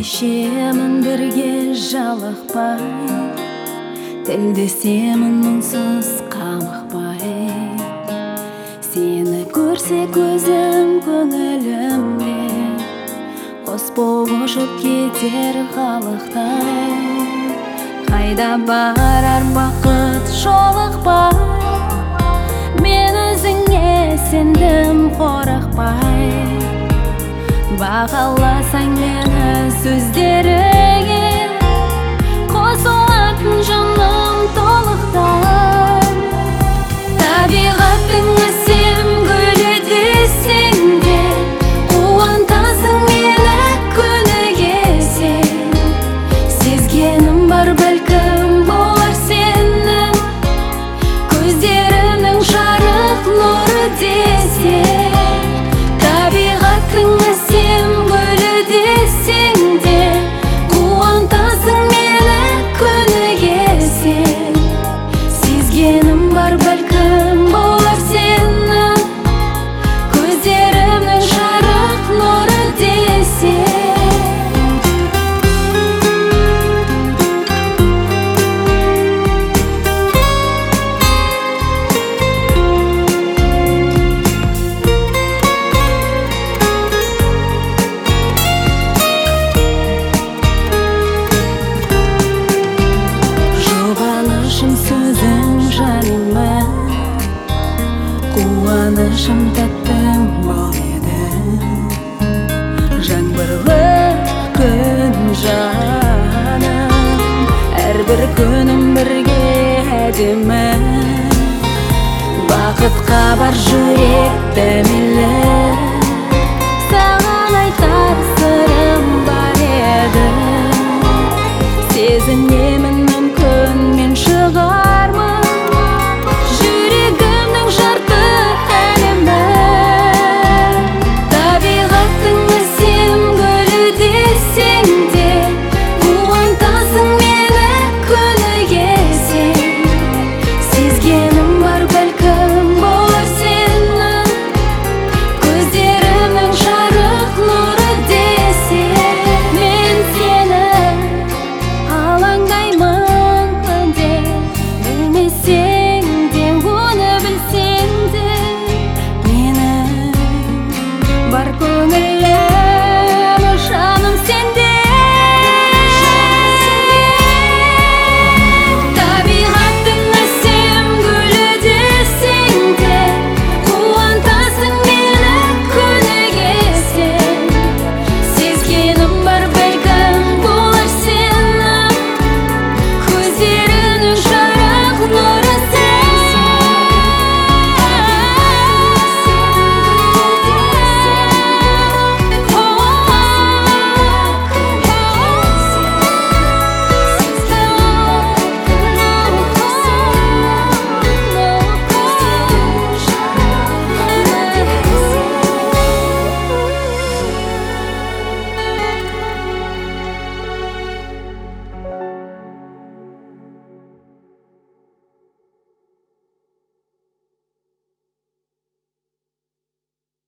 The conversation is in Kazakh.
Сүйшемін бірге жалықпай, тілдесемін мұңсыз қамықпай. Сені көрсе көзім көңілімде, қос болып ұшып кетер қалықтай. Қайда барар бақыт жолықпай, мен өзіңе сендім қорықпай. Бағаласаң мені сөздеріңе, қосылатын жаным толықтай. Табиғаттың әсем гүлі десең де, қуантасың мені көнігесең. Сезгенім бар бәлкім болар сенің, көздеріңнің жарық нұры десең. Табиғаттың әсем гүлі десең де, қуантасың мені көнігесең. Сезгенім бар бәлкім болар сенің, көздерімнің жарық нұры десең. Жұбанышым сөзің жаныма, қуанышым тәттім бол еді. Жаңбырлы күн жаным, әрбір күнім бірге әдемі. Бақытқа бар жүрек дәмелі.